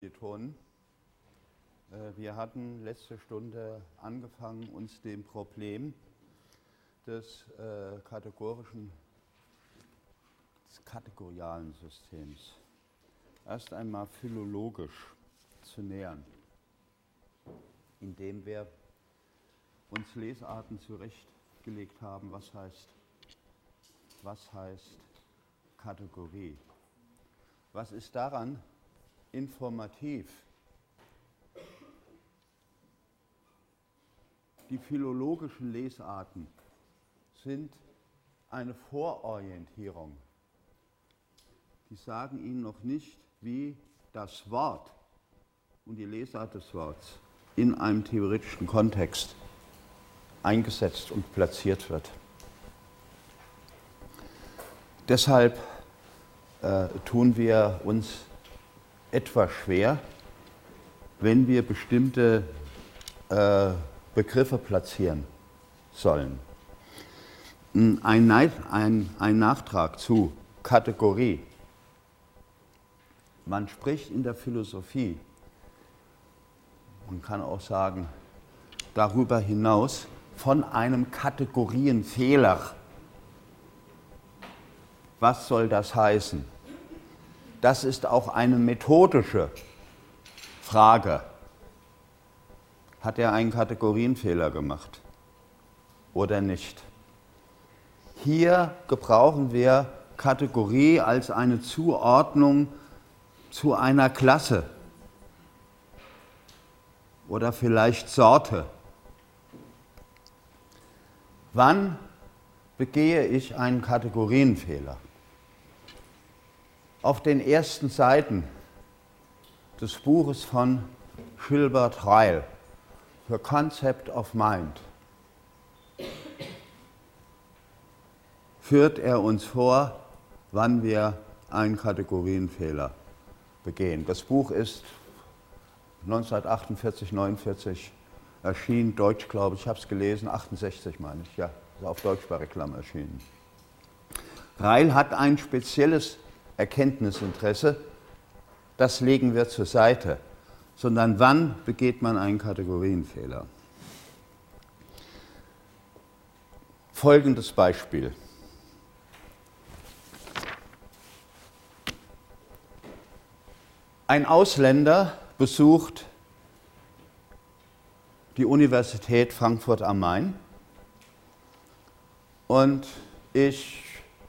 betonen. Wir hatten letzte Stunde angefangen, uns dem Problem des kategorialen Systems erst einmal philologisch zu nähern, indem wir uns Lesarten zurechtgelegt haben, was heißt Kategorie. Was ist daran informativ? Die philologischen Lesarten sind eine Vororientierung. Die sagen Ihnen noch nicht, wie das Wort und die Lesart des Wortes in einem theoretischen Kontext eingesetzt und platziert wird. Deshalb tun wir uns etwas schwer, wenn wir bestimmte Begriffe platzieren sollen. Ein Nachtrag zu Kategorie. Man spricht in der Philosophie, man kann auch sagen, darüber hinaus von einem Kategorienfehler. Was soll das heißen? Das ist auch eine methodische Frage. Hat er einen Kategorienfehler gemacht oder nicht? Hier gebrauchen wir Kategorie als eine Zuordnung zu einer Klasse oder vielleicht Sorte. Wann begehe ich einen Kategorienfehler? Auf den ersten Seiten des Buches von Gilbert Ryle, The Concept of Mind, führt er uns vor, wann wir einen Kategorienfehler begehen. Das Buch ist 1948, 49 erschienen, Deutsch glaube ich, habe es gelesen, 68 meine ich, ja, ist auf Deutsch bei Reklam erschienen. Ryle hat ein spezielles Erkenntnisinteresse, das legen wir zur Seite, sondern wann begeht man einen Kategorienfehler? Folgendes Beispiel. Ein Ausländer besucht die Universität Frankfurt am Main und ich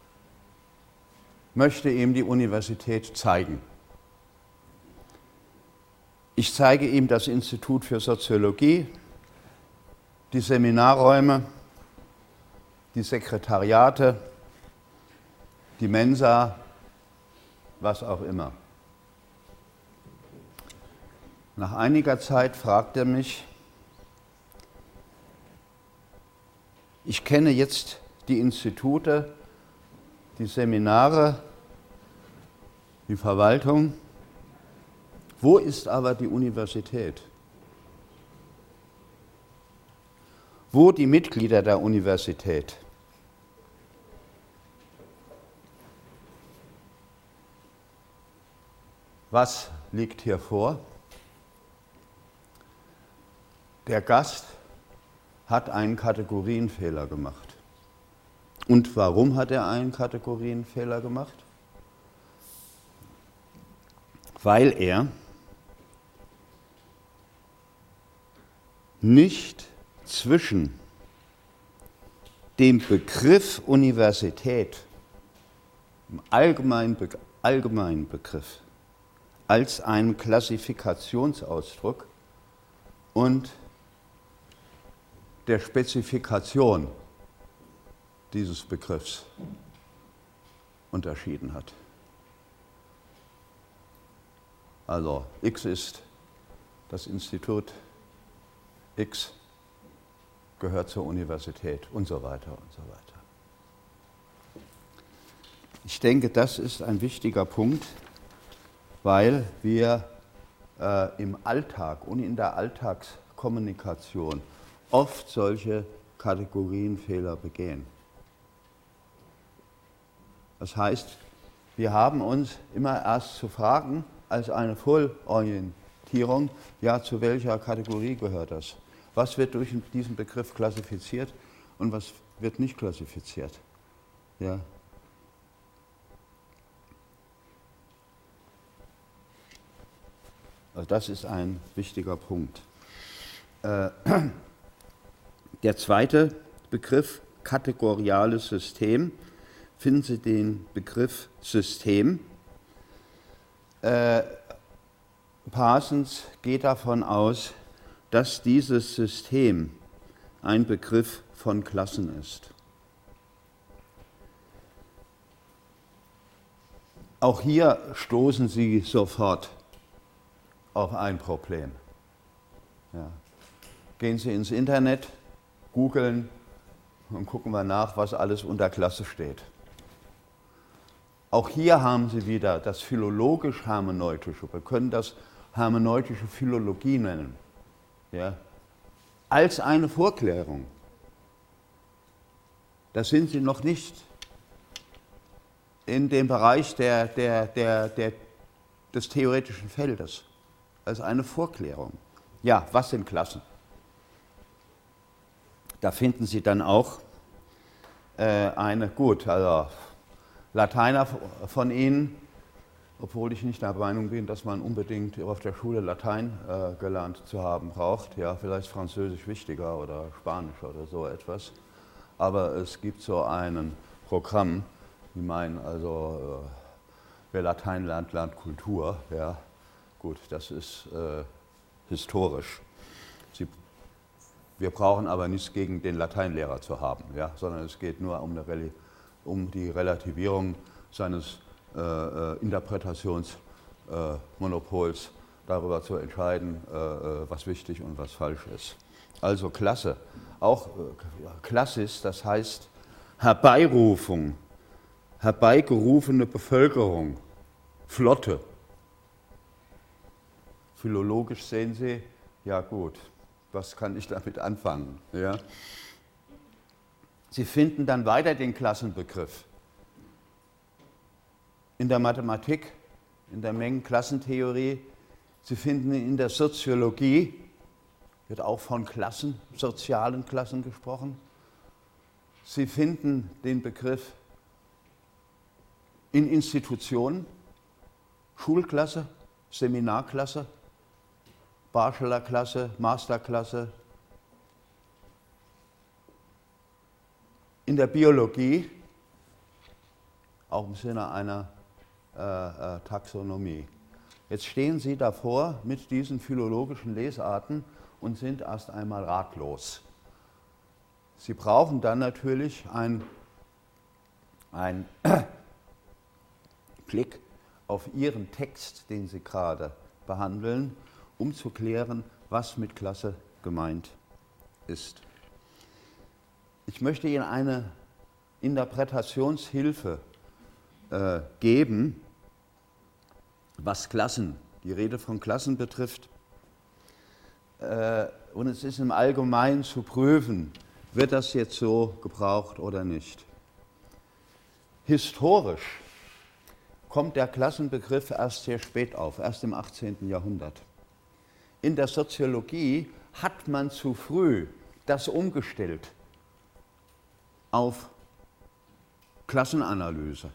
möchte ihm die Universität zeigen. Ich zeige ihm das Institut für Soziologie, die Seminarräume, die Sekretariate, die Mensa, was auch immer. Nach einiger Zeit fragt er mich, ich kenne jetzt die Institute, die Seminare, die Verwaltung. Wo ist aber die Universität? Wo die Mitglieder der Universität? Was liegt hier vor? Der Gast hat einen Kategorienfehler gemacht. Und warum hat er einen Kategorienfehler gemacht? Weil er nicht zwischen dem Begriff Universität, dem allgemeinen Begriff, als einen Klassifikationsausdruck und der Spezifikation dieses Begriffs unterschieden hat. Also X ist das Institut, X gehört zur Universität und so weiter und so weiter. Ich denke, das ist ein wichtiger Punkt, weil wir im Alltag und in der Alltagskommunikation oft solche Kategorienfehler begehen. Das heißt, wir haben uns immer erst zu fragen, als eine Vollorientierung. Ja, zu welcher Kategorie gehört das? Was wird durch diesen Begriff klassifiziert und was wird nicht klassifiziert? Ja. Also das ist ein wichtiger Punkt. Der zweite Begriff, kategoriales System, finden Sie den Begriff System. Parsons geht davon aus, dass dieses System ein Begriff von Klassen ist. Auch hier stoßen Sie sofort auf ein Problem. Ja. Gehen Sie ins Internet, googeln und gucken wir nach, was alles unter Klasse steht. Auch hier haben Sie wieder das philologisch-hermeneutische, wir können das hermeneutische Philologie nennen, ja, als eine Vorklärung. Da sind Sie noch nicht in dem Bereich des theoretischen Feldes, als eine Vorklärung. Ja, was sind Klassen? Da finden Sie dann auch also Lateiner von Ihnen, obwohl ich nicht der Meinung bin, dass man unbedingt auf der Schule Latein gelernt zu haben braucht, ja, vielleicht Französisch wichtiger oder Spanisch oder so etwas, aber es gibt so ein Programm, ich meine, also wer Latein lernt, lernt Kultur, ja, gut, das ist historisch. Wir brauchen aber nichts gegen den Lateinlehrer zu haben, ja, sondern es geht nur um die Relativierung seines Interpretationsmonopols, darüber zu entscheiden, was wichtig und was falsch ist. Also Klasse, auch Klassis, das heißt Herbeirufung, herbeigerufene Bevölkerung, Flotte. Philologisch sehen Sie, ja gut, was kann ich damit anfangen? Ja? Sie finden dann weiter den Klassenbegriff in der Mathematik, in der Mengenklassentheorie. Sie finden ihn in der Soziologie, wird auch von Klassen, sozialen Klassen gesprochen. Sie finden den Begriff in Institutionen, Schulklasse, Seminarklasse, Bachelorklasse, Masterklasse. In der Biologie, auch im Sinne einer Taxonomie. Jetzt stehen Sie davor mit diesen philologischen Lesarten und sind erst einmal ratlos. Sie brauchen dann natürlich einen Blick auf Ihren Text, den Sie gerade behandeln, um zu klären, was mit Klasse gemeint ist. Ich möchte Ihnen eine Interpretationshilfe geben, was die Rede von Klassen betrifft. Und es ist im Allgemeinen zu prüfen, wird das jetzt so gebraucht oder nicht. Historisch kommt der Klassenbegriff erst sehr spät auf, erst im 18. Jahrhundert. In der Soziologie hat man zu früh das umgestellt auf Klassenanalyse.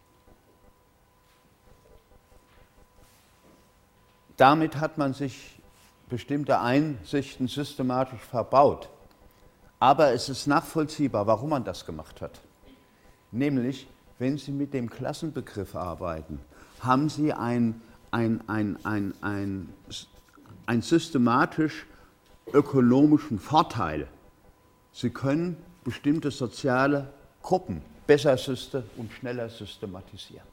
Damit hat man sich bestimmte Einsichten systematisch verbaut. Aber es ist nachvollziehbar, warum man das gemacht hat. Nämlich, wenn Sie mit dem Klassenbegriff arbeiten, haben Sie einen systematisch ökonomischen Vorteil. Sie können bestimmte soziale Gruppen besser und schneller systematisieren.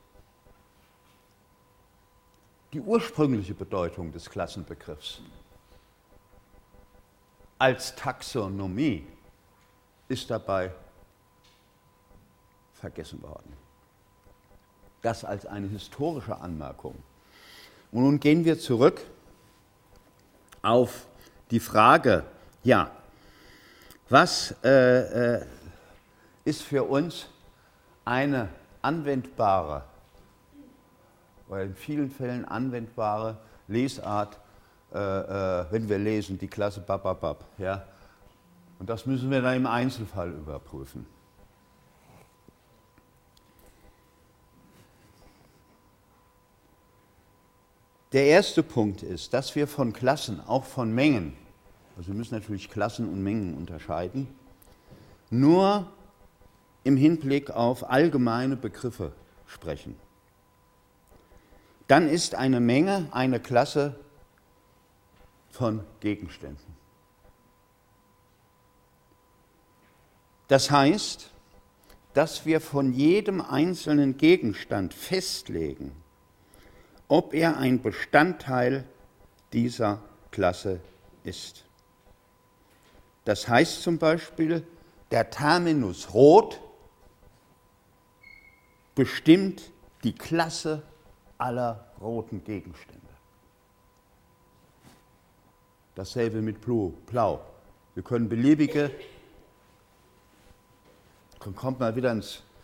Die ursprüngliche Bedeutung des Klassenbegriffs als Taxonomie ist dabei vergessen worden. Das als eine historische Anmerkung. Und nun gehen wir zurück auf die Frage, ja, was ist für uns eine anwendbare oder in vielen Fällen anwendbare Lesart, wenn wir lesen, die Klasse Bababab. Ja? Und das müssen wir dann im Einzelfall überprüfen. Der erste Punkt ist, dass wir von Klassen, auch von Mengen, also wir müssen natürlich Klassen und Mengen unterscheiden, nur im Hinblick auf allgemeine Begriffe sprechen. Dann ist eine Menge eine Klasse von Gegenständen. Das heißt, dass wir von jedem einzelnen Gegenstand festlegen, ob er ein Bestandteil dieser Klasse ist. Das heißt zum Beispiel, der Terminus rot bestimmt die Klasse aller roten Gegenstände. Dasselbe mit Blau. Wir können beliebige, kommt mal wieder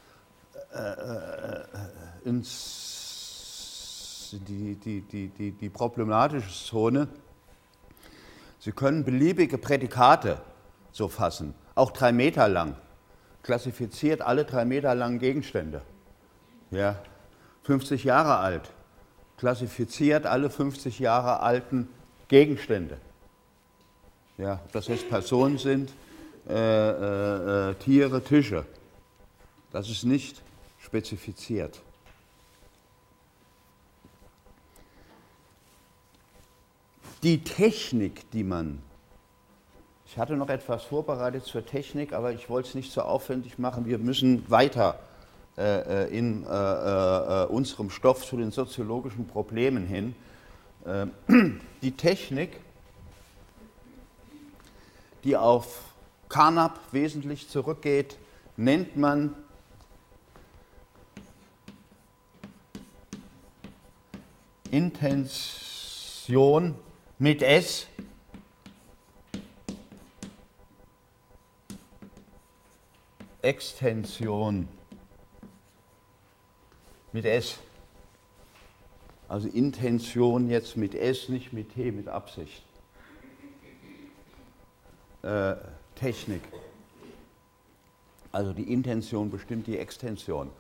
die problematische Zone. Sie können beliebige Prädikate so fassen, auch 3 Meter lang, klassifiziert alle 3 Meter langen Gegenstände. Ja, 50 Jahre alt, klassifiziert alle 50 Jahre alten Gegenstände. Ja, ob das jetzt Personen sind, Tiere, Tische. Das ist nicht spezifiziert. Die Technik, die man, ich hatte noch etwas vorbereitet zur Technik, aber ich wollte es nicht so aufwendig machen. Wir müssen weiter in unserem Stoff zu den soziologischen Problemen hin. Die Technik, die auf Carnap wesentlich zurückgeht, nennt man Intention mit S, Extension mit S. Also Intention jetzt mit S, nicht mit T, mit Absicht. Technik. Also die Intention bestimmt die Extension.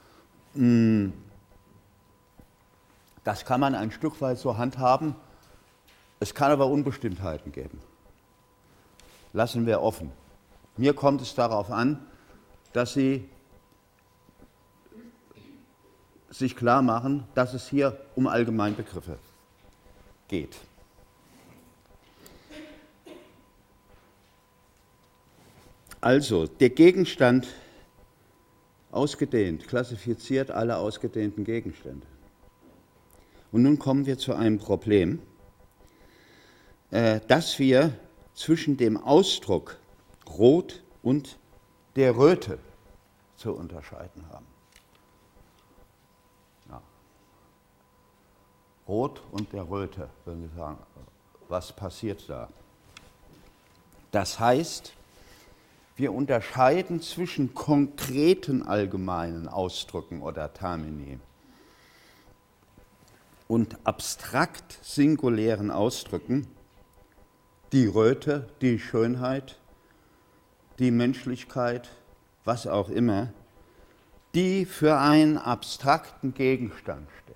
Das kann man ein Stück weit so handhaben. Es kann aber Unbestimmtheiten geben. Lassen wir offen. Mir kommt es darauf an, dass Sie sich klar machen, dass es hier um Allgemeinbegriffe geht. Also, der Gegenstand ausgedehnt, klassifiziert alle ausgedehnten Gegenstände. Und nun kommen wir zu einem Problem, dass wir zwischen dem Ausdruck Rot und der Röte zu unterscheiden haben. Ja. Rot und der Röte, wenn wir sagen, was passiert da? Das heißt, wir unterscheiden zwischen konkreten allgemeinen Ausdrücken oder Termini und abstrakt singulären Ausdrücken, die Röte, die Schönheit, die Menschlichkeit, was auch immer, die für einen abstrakten Gegenstand stehen.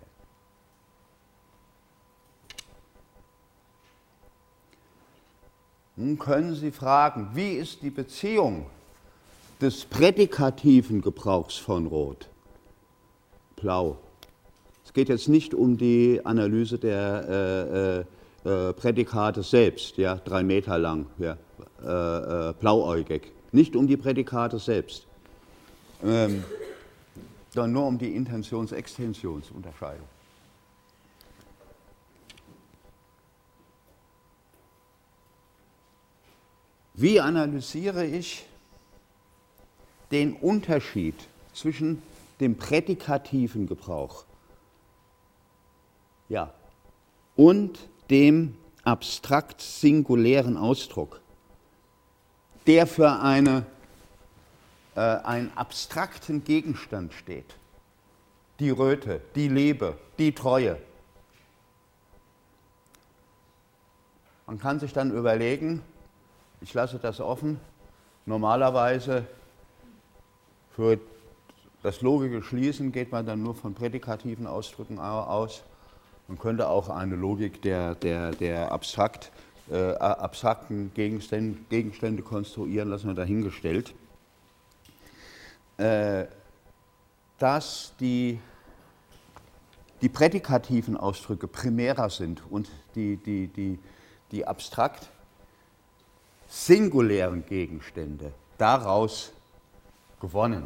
Nun können Sie fragen, wie ist die Beziehung des prädikativen Gebrauchs von Rot? Blau. Es geht jetzt nicht um die Analyse der Prädikate selbst, ja, 3 Meter lang, ja, blauäugig. Nicht um die Prädikate selbst, sondern nur um die Intentions-Extensionsunterscheidung. Wie analysiere ich den Unterschied zwischen dem prädikativen Gebrauch, ja, und dem abstrakt singulären Ausdruck, der für einen abstrakten Gegenstand steht? die Röte, die Liebe, die Treue. Man kann sich dann überlegen, ich lasse das offen, normalerweise für das logische Schließen geht man dann nur von prädikativen Ausdrücken aus. Man könnte auch eine Logik der abstrakten Gegenstände konstruieren, lassen wir dahingestellt. Dass die prädikativen Ausdrücke primärer sind und die abstrakt singulären Gegenstände daraus gewonnen.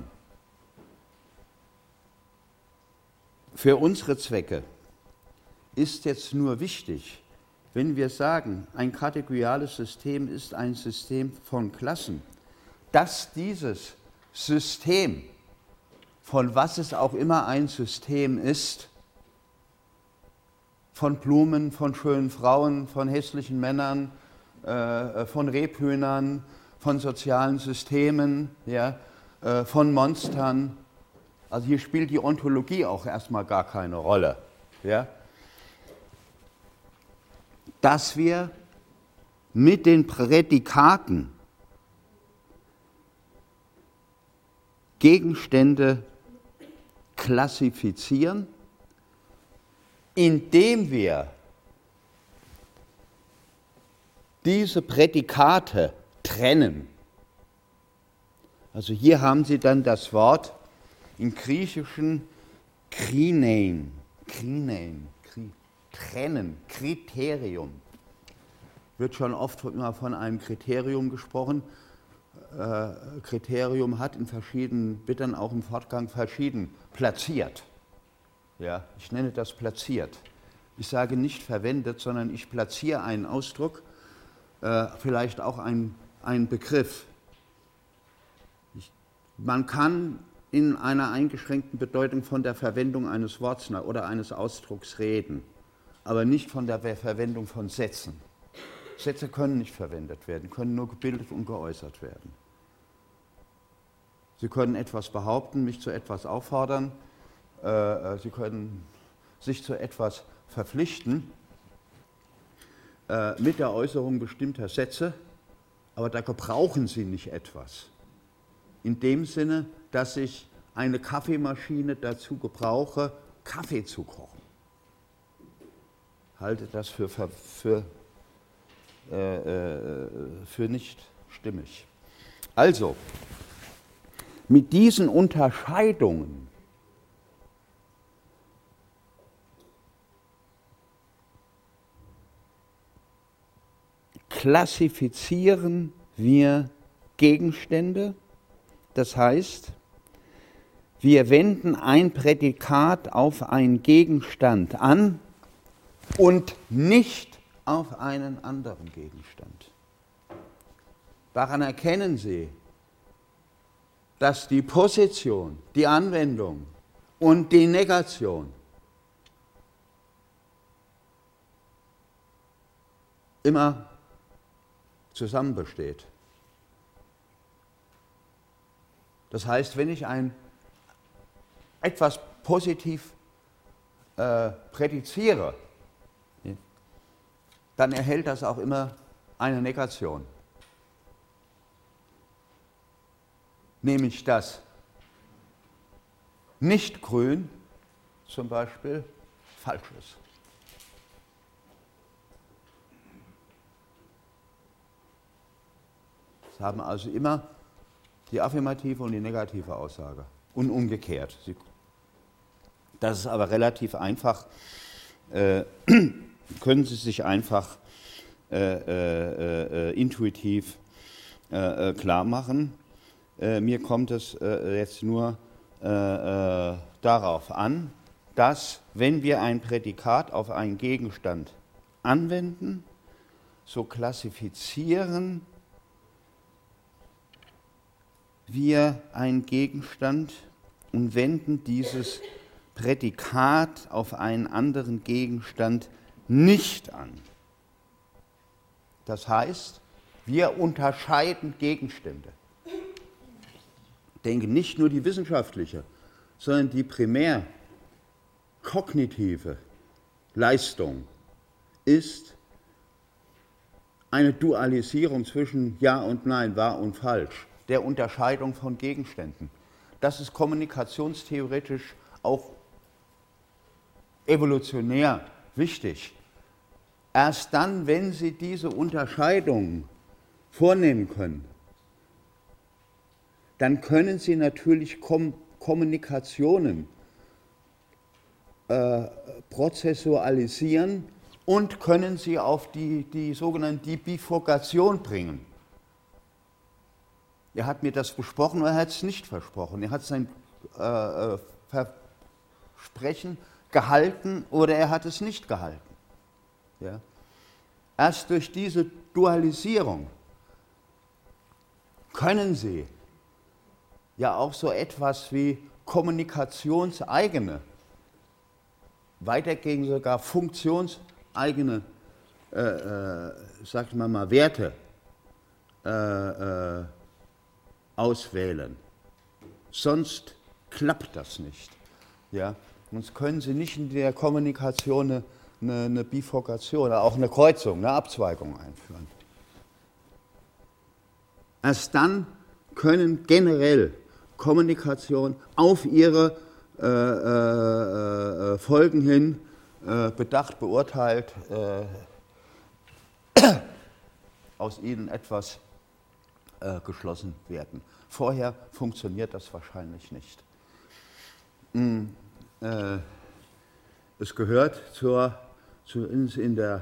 Für unsere Zwecke ist jetzt nur wichtig, wenn wir sagen, ein kategoriales System ist ein System von Klassen, dass dieses System, von was es auch immer ein System ist, von Blumen, von schönen Frauen, von hässlichen Männern, von Rebhühnern, von sozialen Systemen, ja, von Monstern. Also hier spielt die Ontologie auch erstmal gar keine Rolle. Ja. Dass wir mit den Prädikaten Gegenstände klassifizieren, indem wir diese Prädikate trennen. Also hier haben Sie dann das Wort im Griechischen krinein, trennen, Kriterium. Wird schon oft immer von einem Kriterium gesprochen. Kriterium hat wird dann auch im Fortgang verschieden platziert. Ja, ich nenne das platziert. Ich sage nicht verwendet, sondern ich platziere einen Ausdruck, vielleicht auch einen Begriff. Man kann in einer eingeschränkten Bedeutung von der Verwendung eines Wortes oder eines Ausdrucks reden, aber nicht von der Verwendung von Sätzen. Sätze können nicht verwendet werden, können nur gebildet und geäußert werden. Sie können etwas behaupten, mich zu etwas auffordern, Sie können sich zu etwas verpflichten mit der Äußerung bestimmter Sätze, aber da gebrauchen Sie nicht etwas. In dem Sinne, dass ich eine Kaffeemaschine dazu gebrauche, Kaffee zu kochen. Halte das für nicht stimmig. Also, mit diesen Unterscheidungen klassifizieren wir Gegenstände, das heißt, wir wenden ein Prädikat auf einen Gegenstand an und nicht auf einen anderen Gegenstand. Daran erkennen Sie, dass die Position, die Anwendung und die Negation immer zusammen besteht. Das heißt, wenn ich etwas positiv prädiziere, dann erhält das auch immer eine Negation. Nämlich das Nicht-Grün zum Beispiel falsch ist. Sie haben also immer die affirmative und die negative Aussage und umgekehrt. Das ist aber relativ einfach, können Sie sich einfach intuitiv klar machen. Mir kommt es jetzt nur darauf an, dass, wenn wir ein Prädikat auf einen Gegenstand anwenden, so klassifizieren wir einen Gegenstand und wenden dieses Prädikat auf einen anderen Gegenstand nicht an. Das heißt, wir unterscheiden Gegenstände. Ich denke nicht nur die wissenschaftliche, sondern die primär kognitive Leistung ist eine Dualisierung zwischen Ja und Nein, wahr und falsch, der Unterscheidung von Gegenständen. Das ist kommunikationstheoretisch auch evolutionär wichtig. Erst dann, wenn Sie diese Unterscheidung vornehmen können, dann können Sie natürlich Kommunikationen prozessualisieren und können sie auf die sogenannte Bifurkation bringen. Er hat mir das versprochen oder er hat es nicht versprochen. Er hat sein Versprechen gehalten oder er hat es nicht gehalten. Ja? Erst durch diese Dualisierung können Sie ja auch so etwas wie kommunikationseigene, weitergehend sogar funktionseigene, sag ich mal, Werte auswählen. Sonst klappt das nicht. Ja? Sonst können Sie nicht in der Kommunikation eine Bifurkation, auch eine Kreuzung, eine Abzweigung einführen. Erst dann können generell Kommunikation auf ihre Folgen hin bedacht, beurteilt, aus ihnen etwas geschlossen werden. Vorher funktioniert das wahrscheinlich nicht. Es gehört in der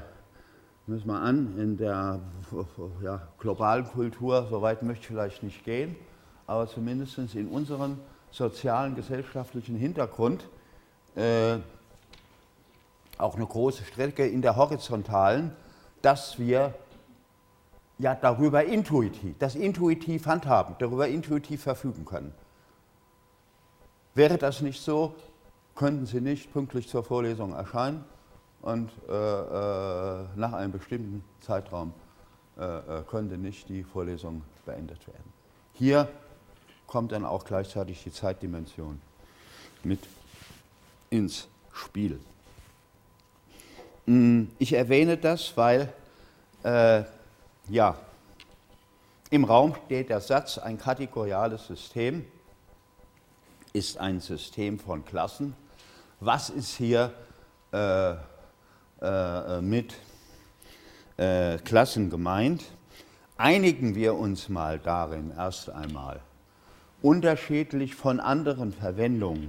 globalen Kultur, so weit möchte ich vielleicht nicht gehen, aber zumindest in unserem sozialen, gesellschaftlichen Hintergrund auch eine große Strecke in der horizontalen, dass wir ja darüber intuitiv handhaben, darüber intuitiv verfügen können. Wäre das nicht so, könnten Sie nicht pünktlich zur Vorlesung erscheinen und nach einem bestimmten Zeitraum könnte nicht die Vorlesung beendet werden. Hier kommt dann auch gleichzeitig die Zeitdimension mit ins Spiel. Ich erwähne das, weil im Raum steht der Satz, ein kategoriales System ist ein System von Klassen. Was ist hier mit Klassen gemeint? Einigen wir uns mal darin erst einmal, unterschiedlich von anderen Verwendungen,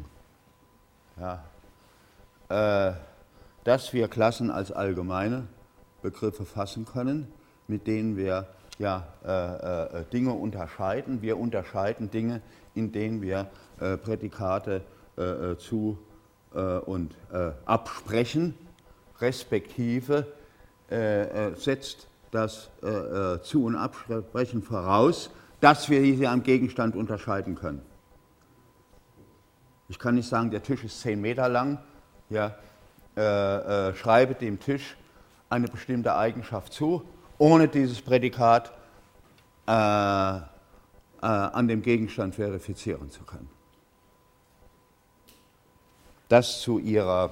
dass wir Klassen als allgemeine Begriffe fassen können, mit denen wir Dinge unterscheiden. Wir unterscheiden Dinge, in denen wir Prädikate zu und absprechen, respektive setzt das Zu- und Absprechen voraus, dass wir sie am Gegenstand unterscheiden können. Ich kann nicht sagen, der Tisch ist 10 Meter lang, schreibe dem Tisch eine bestimmte Eigenschaft zu, ohne dieses Prädikat an dem Gegenstand verifizieren zu können. Das zu Ihrer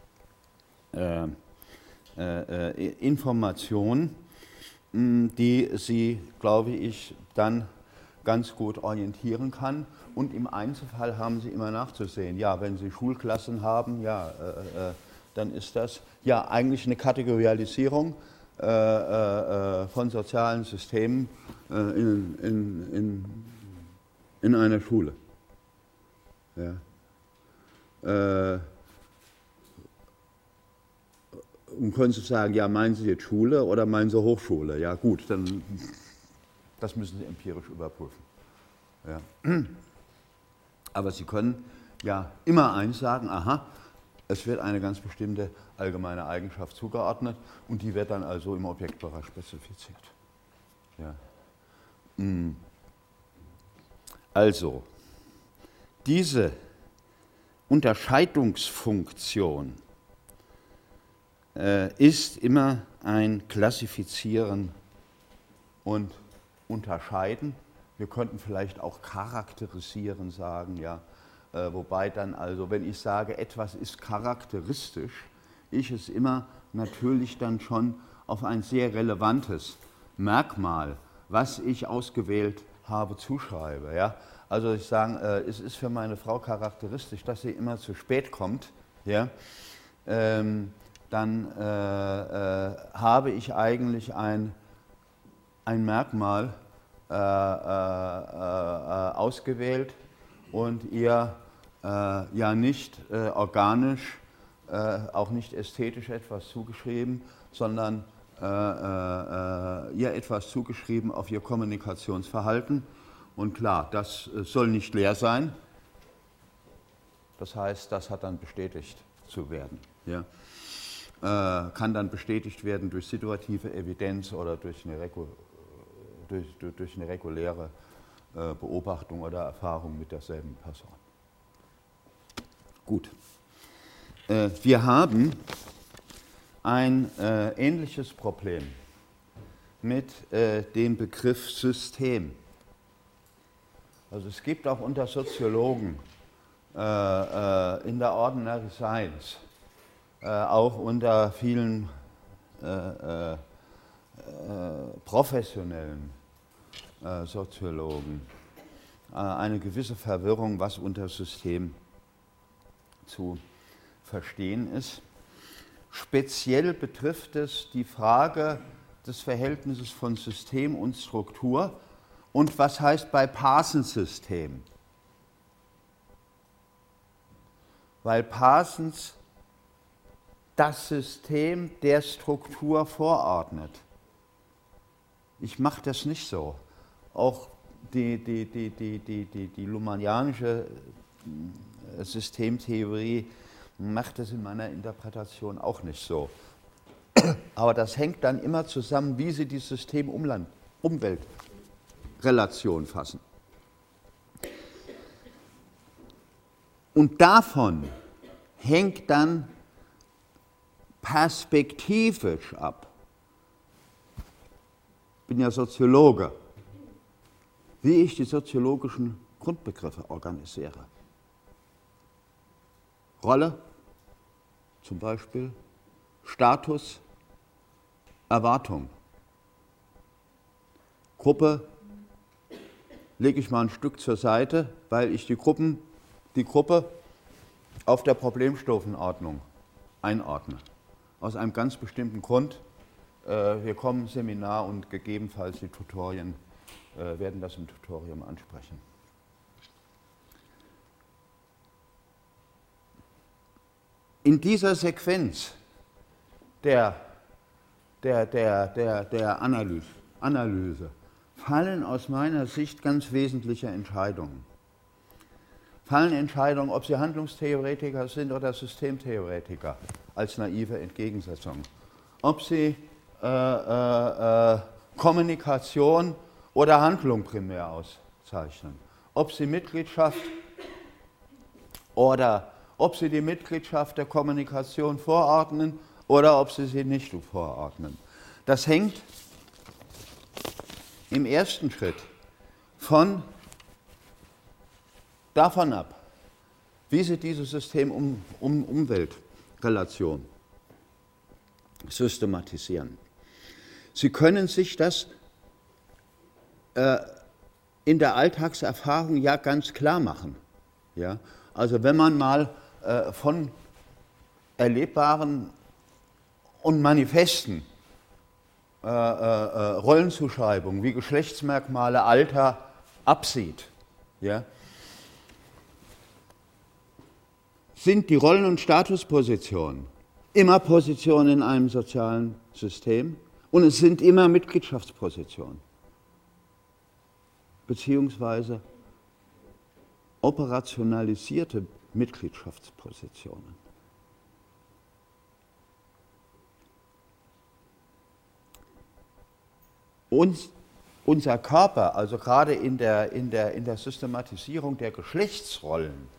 Information, die Sie, glaube ich, dann ganz gut orientieren kann. Und im Einzelfall haben Sie immer nachzusehen. Ja, wenn Sie Schulklassen haben, dann ist das ja eigentlich eine Kategorialisierung von sozialen Systemen in einer Schule. Ja. Und können Sie sagen, ja, meinen Sie jetzt Schule oder meinen Sie Hochschule? Ja gut, dann das müssen Sie empirisch überprüfen. Ja. Aber Sie können ja immer eins sagen, aha, es wird eine ganz bestimmte allgemeine Eigenschaft zugeordnet und die wird dann also im Objektbereich spezifiziert. Ja. Also, diese Unterscheidungsfunktion ist immer ein Klassifizieren und Unterscheiden. Wir könnten vielleicht auch charakterisieren sagen, ja, Wobei dann also, wenn ich sage, etwas ist charakteristisch, ich es immer natürlich dann schon auf ein sehr relevantes Merkmal, was ich ausgewählt habe, zuschreibe. Ja? Also ich sage, es ist für meine Frau charakteristisch, dass sie immer zu spät kommt. Ja? Dann habe ich eigentlich ein Merkmal ausgewählt und ihr ja nicht organisch, auch nicht ästhetisch etwas zugeschrieben, sondern ihr etwas zugeschrieben auf ihr Kommunikationsverhalten. Und klar, das soll nicht leer sein. Das heißt, das hat dann bestätigt zu werden. Ja. Kann dann bestätigt werden durch situative Evidenz oder durch eine reguläre Beobachtung oder Erfahrung mit derselben Person. Gut. Wir haben ein ähnliches Problem mit dem Begriff System. Also es gibt auch unter Soziologen in der Ordinary Science, auch unter vielen professionellen Soziologen eine gewisse Verwirrung, was unter System zu verstehen ist. Speziell betrifft es die Frage des Verhältnisses von System und Struktur und was heißt bei Parsons-System. Weil Parsons das System der Struktur vorordnet. Ich mache das nicht so. Auch die Luhmannianische Systemtheorie macht das in meiner Interpretation auch nicht so. Aber das hängt dann immer zusammen, wie Sie die System-Umwelt-Relation fassen. Und davon hängt dann perspektivisch ab. Ich bin ja Soziologe, wie ich die soziologischen Grundbegriffe organisiere. Rolle, zum Beispiel, Status, Erwartung. Gruppe lege ich mal ein Stück zur Seite, weil ich die Gruppe auf der Problemstufenordnung einordne. Aus einem ganz bestimmten Grund. Wir kommen im Seminar und gegebenenfalls die Tutorien werden das im Tutorium ansprechen. In dieser Sequenz der Analyse fallen aus meiner Sicht ganz wesentliche Entscheidungen. Fallen Entscheidungen, ob Sie Handlungstheoretiker sind oder Systemtheoretiker, als naive Entgegensetzung. Ob Sie Kommunikation oder Handlung primär auszeichnen. Ob Sie Mitgliedschaft oder ob Sie die Mitgliedschaft der Kommunikation vorordnen oder ob Sie sie nicht vorordnen. Das hängt im ersten Schritt davon ab, wie Sie diese System-Umwelt-Relation systematisieren. Sie können sich das in der Alltagserfahrung ja ganz klar machen. Ja? Also wenn man mal von erlebbaren und manifesten Rollenzuschreibungen wie Geschlechtsmerkmale, Alter absieht, ja, sind die Rollen- und Statuspositionen immer Positionen in einem sozialen System und es sind immer Mitgliedschaftspositionen, beziehungsweise operationalisierte Mitgliedschaftspositionen. Unser Körper, also gerade in der Systematisierung der Geschlechtsrollen,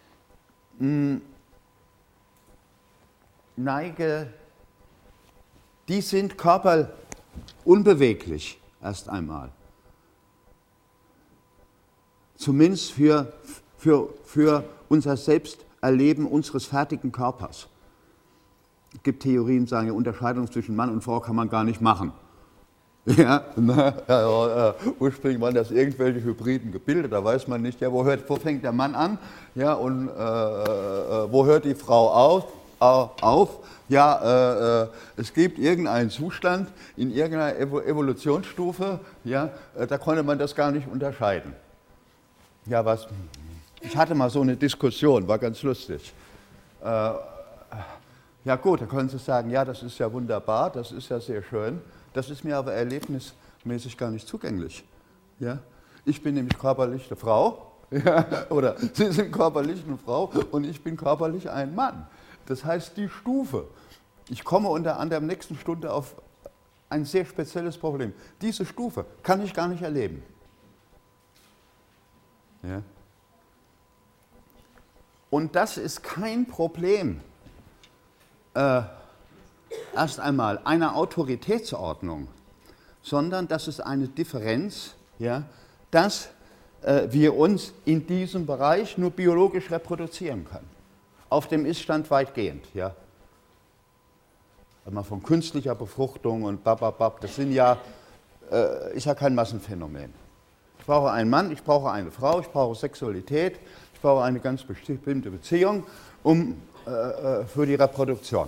die sind körperunbeweglich erst einmal. Zumindest für unser Selbsterleben unseres fertigen Körpers. Es gibt Theorien, die sagen, die Unterscheidung zwischen Mann und Frau kann man gar nicht machen. Ja, ursprünglich waren das irgendwelche hybriden Gebilde, da weiß man nicht, ja, wo fängt der Mann an, ja, und wo hört die Frau auf? Ja, es gibt irgendeinen Zustand in irgendeiner Evolutionsstufe, ja, da konnte man das gar nicht unterscheiden. Ja, ich hatte mal so eine Diskussion, war ganz lustig. Ja gut, da können Sie sagen, ja, das ist ja wunderbar, das ist ja sehr schön. Das ist mir aber erlebnismäßig gar nicht zugänglich. Ja? Ich bin nämlich körperlich eine Frau, ja? Oder Sie sind körperlich eine Frau und ich bin körperlich ein Mann. Das heißt, die Stufe, ich komme unter anderem nächsten Stunde auf ein sehr spezielles Problem. Diese Stufe kann ich gar nicht erleben. Ja? Und das ist kein Problem. Erst einmal einer Autoritätsordnung, sondern das ist eine Differenz, ja, dass wir uns in diesem Bereich nur biologisch reproduzieren können. Auf dem Ist-Stand weitgehend. Ja. Mal von künstlicher Befruchtung und bababab, das ist ja kein Massenphänomen. Ich brauche einen Mann, ich brauche eine Frau, ich brauche Sexualität, ich brauche eine ganz bestimmte Beziehung für die Reproduktion.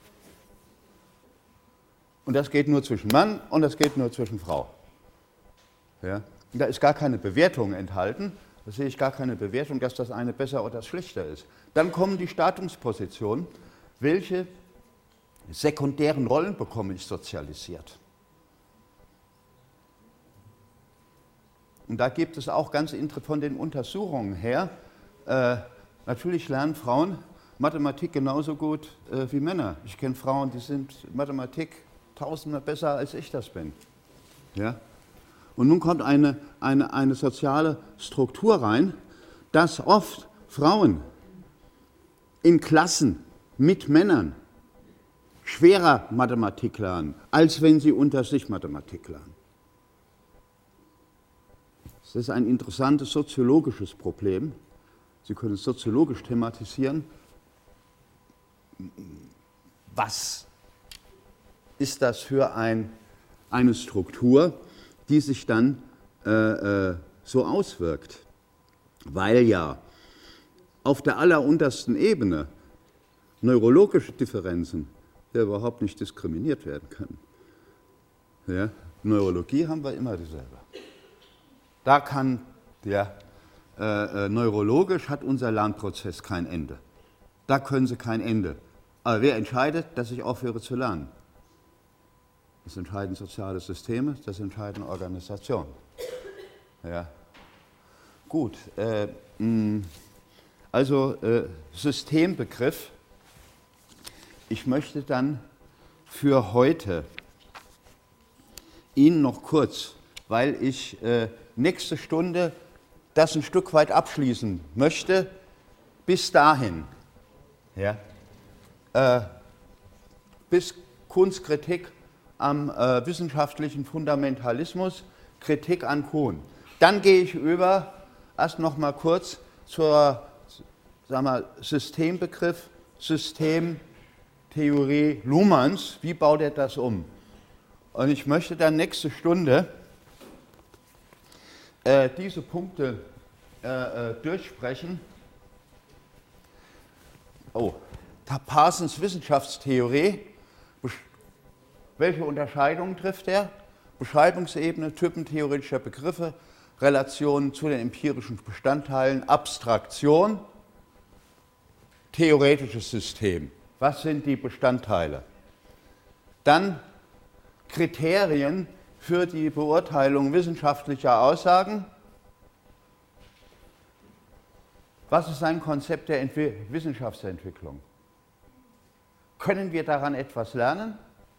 Und das geht nur zwischen Mann und das geht nur zwischen Frau. Ja? Da ist gar keine Bewertung enthalten, da sehe ich gar keine Bewertung, dass das eine besser oder das schlechter ist. Dann kommen die Statuspositionen, welche sekundären Rollen bekomme ich sozialisiert. Und da gibt es auch ganz von den Untersuchungen her, natürlich lernen Frauen Mathematik genauso gut wie Männer. Ich kenne Frauen, die sind Mathematik tausendmal besser, als ich das bin. Ja? Und nun kommt eine soziale Struktur rein, dass oft Frauen in Klassen mit Männern schwerer Mathematik lernen, als wenn sie unter sich Mathematik lernen. Das ist ein interessantes soziologisches Problem. Sie können es soziologisch thematisieren. Was ist das für eine Struktur, die sich dann so auswirkt? Weil ja auf der alleruntersten Ebene neurologische Differenzen ja überhaupt nicht diskriminiert werden können. Ja? Neurologie haben wir immer dieselbe. Da kann neurologisch hat unser Lernprozess kein Ende. Da können Sie kein Ende. Aber wer entscheidet, dass ich aufhöre zu lernen? Das entscheiden soziale Systeme, das entscheiden Organisationen. Ja. Gut, also Systembegriff. Ich möchte dann für heute Ihnen noch kurz, weil ich nächste Stunde das ein Stück weit abschließen möchte, bis dahin, ja, bis Kuhns-Kritik am wissenschaftlichen Fundamentalismus, Kritik an Kuhn. Dann gehe ich über, erst noch mal kurz zur Systembegriff, Systemtheorie Luhmanns. Wie baut er das um? Und ich möchte dann nächste Stunde diese Punkte durchsprechen. Oh, Parsons Wissenschaftstheorie. Welche Unterscheidungen trifft er? Beschreibungsebene, typentheoretischer Begriffe, Relationen zu den empirischen Bestandteilen, Abstraktion, theoretisches System. Was sind die Bestandteile? Dann Kriterien für die Beurteilung wissenschaftlicher Aussagen. Was ist ein Konzept der Wissenschaftsentwicklung? Können wir daran etwas lernen?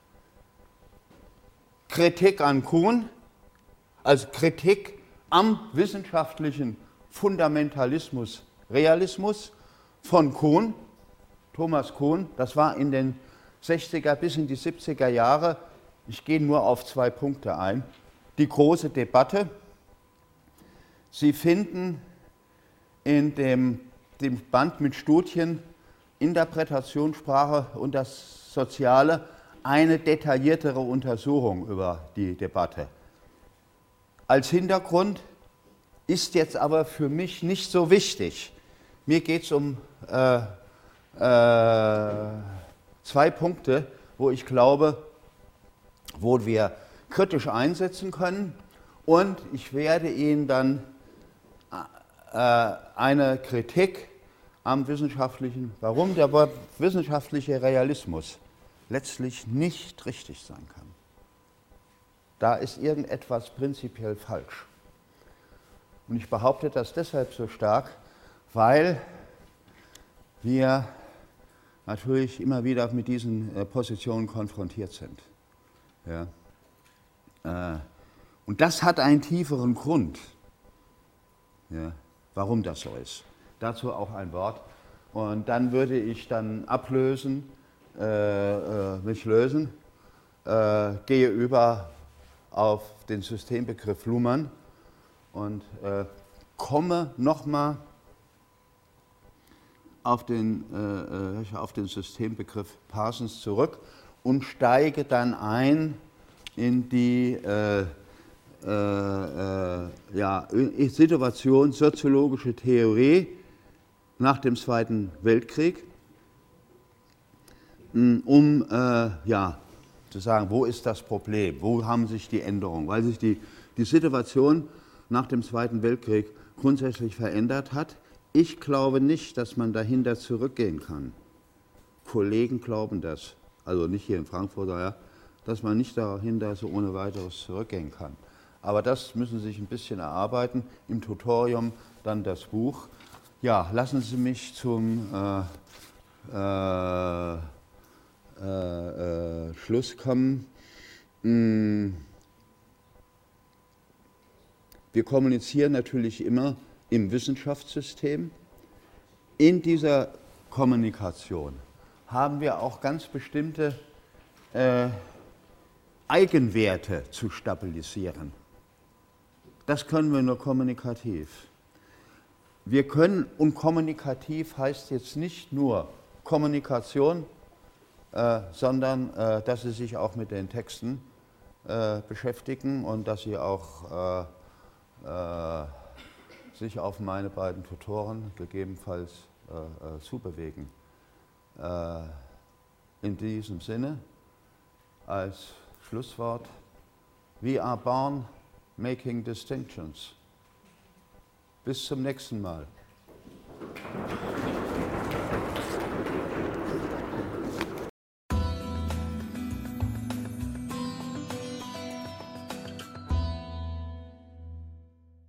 Kritik an Kuhn, also Kritik am wissenschaftlichen Fundamentalismus, Realismus von Kuhn, Thomas Kuhn. Das war in den 60er bis in die 70er Jahre, ich gehe nur auf 2 Punkte ein, die große Debatte. Sie finden in dem dem Band mit Studien Interpretation, Sprache und das Soziale eine detailliertere Untersuchung über die Debatte. Als Hintergrund ist jetzt aber für mich nicht so wichtig. Mir geht es um 2 Punkte, wo ich glaube, wo wir kritisch einsetzen können, und ich werde Ihnen dann eine Kritik am wissenschaftlichen, warum der wissenschaftliche Realismus letztlich nicht richtig sein kann. Da ist irgendetwas prinzipiell falsch. Und ich behaupte das deshalb so stark, weil wir natürlich immer wieder mit diesen Positionen konfrontiert sind. Ja. Und das hat einen tieferen Grund, ja, warum das so ist. Dazu auch ein Wort. Und dann würde ich dann ablösen, mich lösen, gehe über auf den Systembegriff Luhmann und komme nochmal auf den Systembegriff Parsons zurück und steige dann ein in die Situation soziologische Theorie nach dem Zweiten Weltkrieg, um zu sagen, wo ist das Problem, wo haben sich die Änderungen, weil sich die Situation nach dem Zweiten Weltkrieg grundsätzlich verändert hat. Ich glaube nicht, dass man dahinter zurückgehen kann. Kollegen glauben das, also nicht hier in Frankfurt, ja, dass man nicht dahinter so ohne weiteres zurückgehen kann. Aber das müssen Sie sich ein bisschen erarbeiten. Im Tutorium dann das Buch. Ja, lassen Sie mich zum Schluss kommen. Wir kommunizieren natürlich immer im Wissenschaftssystem. In dieser Kommunikation haben wir auch ganz bestimmte Eigenwerte zu stabilisieren. Das können wir nur kommunikativ. Wir können, und kommunikativ heißt jetzt nicht nur Kommunikation, sondern dass Sie sich auch mit den Texten beschäftigen und dass Sie auch sich auf meine beiden Tutoren gegebenenfalls zubewegen. In diesem Sinne, als Schlusswort, we are born making distinctions. Bis zum nächsten Mal.